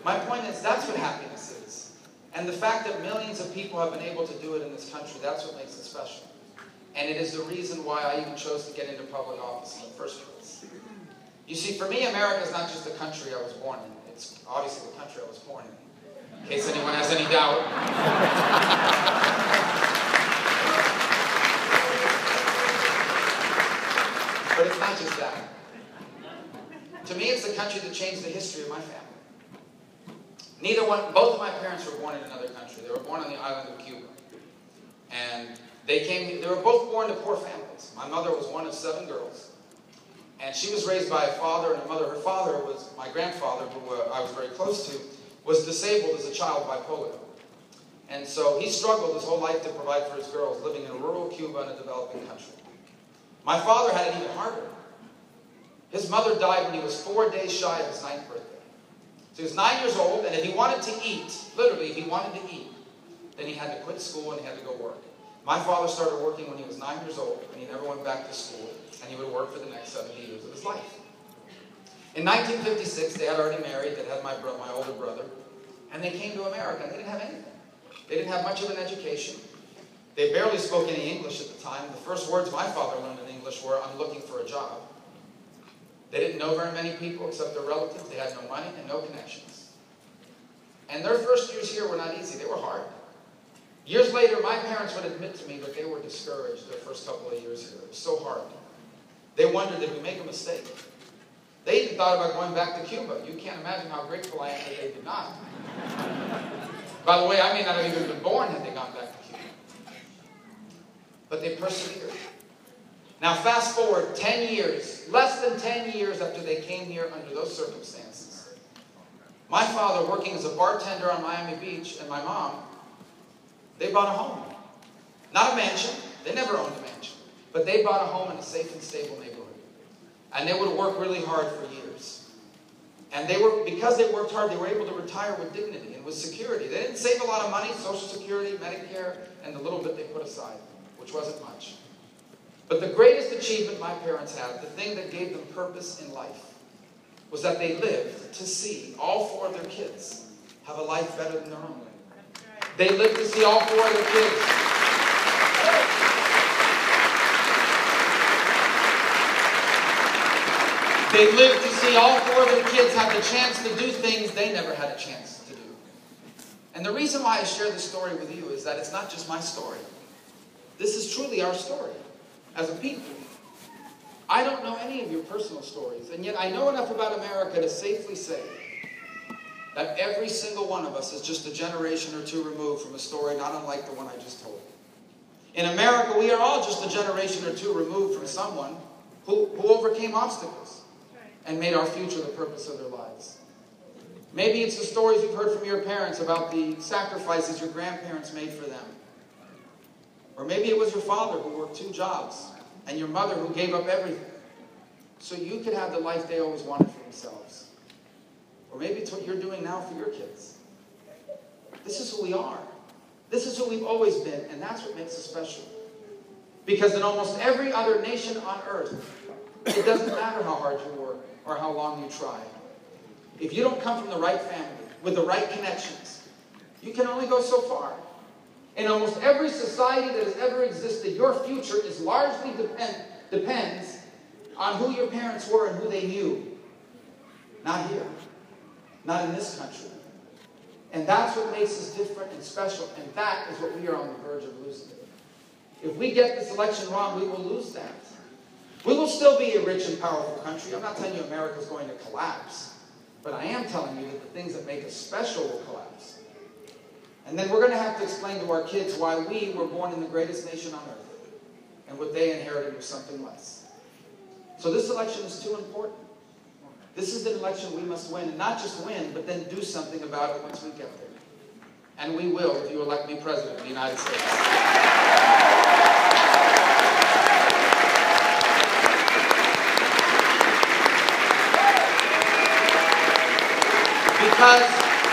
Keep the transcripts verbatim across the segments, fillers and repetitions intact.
My point is, that's what happiness is. And the fact that millions of people have been able to do it in this country, that's what makes it special. And it is the reason why I even chose to get into public office in the first place. You see, for me, America is not just the country I was born in. It's obviously the country I was born in, in case anyone has any doubt. But it's not just that. To me, it's the country that changed the history of my family. Neither one, both of my parents were born in another country. They were born on the island of Cuba. And they came, they were both born to poor families. My mother was one of seven girls. And she was raised by a father and a mother. Her father was, my grandfather, who uh, I was very close to, was disabled as a child by polio. And so he struggled his whole life to provide for his girls, living in rural Cuba in a developing country. My father had it even harder. His mother died when he was four days shy of his ninth birthday. So he was nine years old, and if he wanted to eat, literally, if he wanted to eat, then he had to quit school and he had to go work. My father started working when he was nine years old, and he never went back to school, and he would work for the next seventy years of his life. In nineteen fifty-six, they had already married, they had my, bro my older brother, and they came to America, and they didn't have anything. They didn't have much of an education. They barely spoke any English at the time. The first words my father learned in English were, "I'm looking for a job." They didn't know very many people except their relatives. They had no money and no connections. And their first years here were not easy. They were hard. Years later, my parents would admit to me that they were discouraged their first couple of years here. It was so hard. They wondered, did we make a mistake? They even thought about going back to Cuba. You can't imagine how grateful I am that they did not. By the way, I may not have even been born had they gone back to Cuba. But they persevered. Now fast forward ten years, less than ten years after they came here under those circumstances. My father, working as a bartender on Miami Beach, and my mom, they bought a home. Not a mansion. They never owned a mansion. But they bought a home in a safe and stable neighborhood. And they would work really hard for years. And they were, because they worked hard, they were able to retire with dignity and with security. They didn't save a lot of money, Social Security, Medicare, and the little bit they put aside, which wasn't much. But the greatest achievement my parents had, the thing that gave them purpose in life, was that they lived to see all four of their kids have a life better than their own. They lived to see all four of their kids. They lived to see all four of their kids have the chance to do things they never had a chance to do. And the reason why I share this story with you is that it's not just my story. This is truly our story as a people. I don't know any of your personal stories, and yet I know enough about America to safely say that every single one of us is just a generation or two removed from a story not unlike the one I just told. In America, we are all just a generation or two removed from someone who, who overcame obstacles and made our future the purpose of their lives. Maybe it's the stories you've heard from your parents about the sacrifices your grandparents made for them. Or maybe it was your father who worked two jobs and your mother who gave up everything so you could have the life they always wanted for themselves. Or maybe it's what you're doing now for your kids. This is who we are. This is who we've always been, and that's what makes us special. Because in almost every other nation on earth, it doesn't matter how hard you work or how long you try. If you don't come from the right family, with the right connections, you can only go so far. In almost every society that has ever existed, your future is largely depend, depends on who your parents were and who they knew. Not here. Not in this country. And that's what makes us different and special. And that is what we are on the verge of losing. If we get this election wrong, we will lose that. We will still be a rich and powerful country. I'm not telling you America is going to collapse. But I am telling you that the things that make us special will collapse. And then we're going to have to explain to our kids why we were born in the greatest nation on earth. And what they inherited was something less. So this election is too important. This is the election we must win. And not just win, but then do something about it once we get there. And we will if you elect me President of the United States. Because,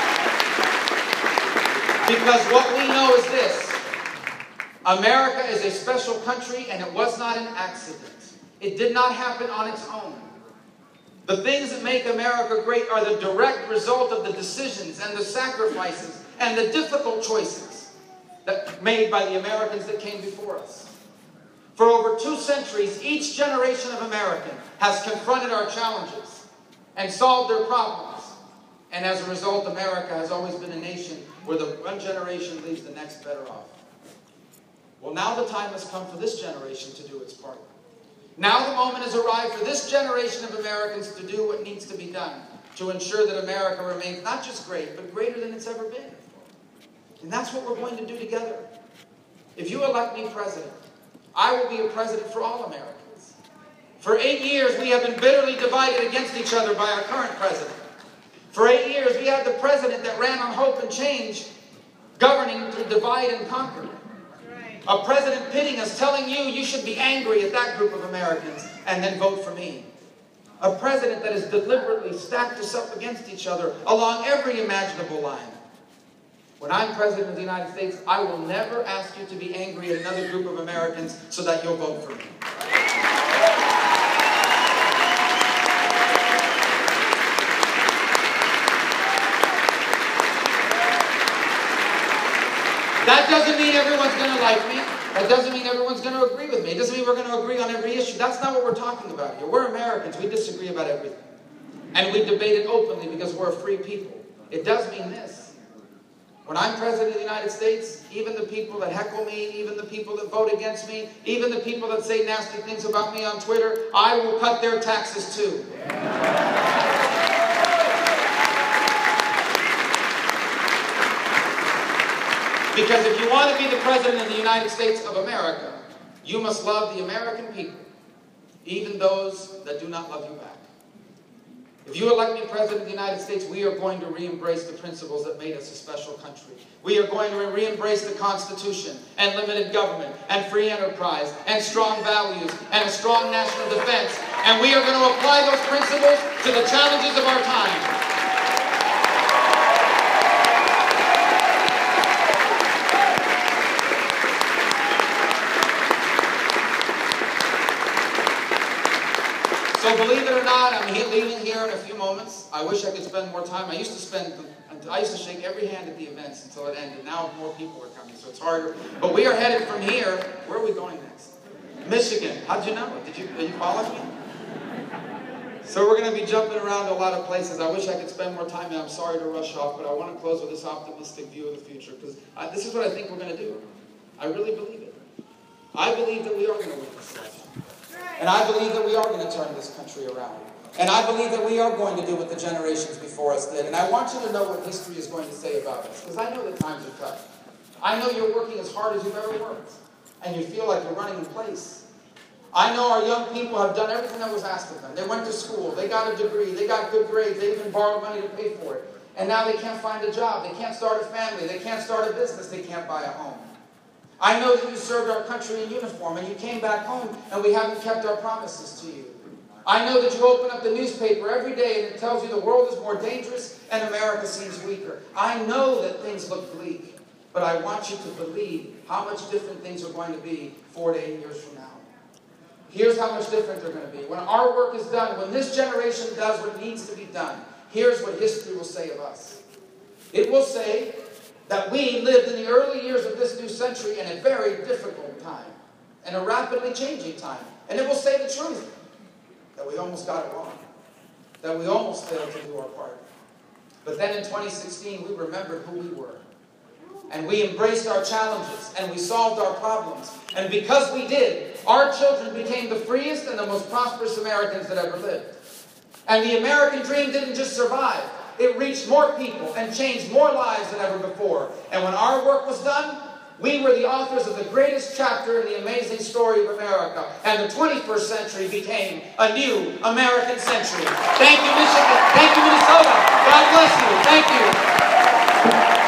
because what we know is this. America is a special country, and it was not an accident. It did not happen on its own. The things that make America great are the direct result of the decisions and the sacrifices and the difficult choices that made by the Americans that came before us. For over two centuries, each generation of American has confronted our challenges and solved their problems. And as a result, America has always been a nation where the one generation leaves the next better off. Well, now the time has come for this generation to do its part. Now the moment has arrived for this generation of Americans to do what needs to be done to ensure that America remains not just great, but greater than it's ever been. And that's what we're going to do together. If you elect me president, I will be a president for all Americans. For eight years, we have been bitterly divided against each other by our current president. For eight years, we had the president that ran on hope and change, governing through divide and conquer. A president pitting us, telling you you should be angry at that group of Americans and then vote for me. A president that has deliberately stacked us up against each other along every imaginable line. When I'm president of the United States, I will never ask you to be angry at another group of Americans so that you'll vote for me. That doesn't mean everyone's going to like me. That doesn't mean everyone's going to agree with me. It doesn't mean we're going to agree on every issue. That's not what we're talking about here. We're Americans. We disagree about everything. And we debate it openly because we're a free people. It does mean this. When I'm president of the United States, even the people that heckle me, even the people that vote against me, even the people that say nasty things about me on Twitter, I will cut their taxes too. Because if you want to be the president of the United States of America, you must love the American people, even those that do not love you back. If you elect me president of the United States, we are going to re-embrace the principles that made us a special country. We are going to re-embrace the Constitution and limited government and free enterprise and strong values and a strong national defense. And we are going to apply those principles to the challenges of our time. So believe it or not, I'm leaving here in a few moments. I wish I could spend more time. I used to spend, I used to shake every hand at the events until it ended. Now more people are coming, so it's harder. But we are headed from here. Where are we going next? Michigan. How'd you know? Did you, did you follow me? So we're going to be jumping around to a lot of places. I wish I could spend more time, and I'm sorry to rush off, but I want to close with this optimistic view of the future, because this is what I think we're going to do. I really believe it. I believe that we are going to win this election. And I believe that we are going to turn this country around. And I believe that we are going to do what the generations before us did. And I want you to know what history is going to say about us, because I know that times are tough. I know you're working as hard as you've ever worked, and you feel like you're running in place. I know our young people have done everything that was asked of them. They went to school, they got a degree, they got good grades, they even borrowed money to pay for it. And now they can't find a job, they can't start a family, they can't start a business, they can't buy a home. I know that you served our country in uniform and you came back home and we haven't kept our promises to you. I know that you open up the newspaper every day and it tells you the world is more dangerous and America seems weaker. I know that things look bleak, but I want you to believe how much different things are going to be four to eight years from now. Here's how much different they're going to be. When our work is done, when this generation does what needs to be done, here's what history will say of us. It will say that we lived in the early years of this new century in a very difficult time, and a rapidly changing time. And it will say the truth, that we almost got it wrong, that we almost failed to do our part. But then in twenty sixteen, we remembered who we were. And we embraced our challenges, and we solved our problems. And because we did, our children became the freest and the most prosperous Americans that ever lived. And the American dream didn't just survive. It reached more people and changed more lives than ever before. And when our work was done, we were the authors of the greatest chapter in the amazing story of America. And the twenty-first century became a new American century. Thank you, Michigan. Thank you, Minnesota. God bless you. Thank you.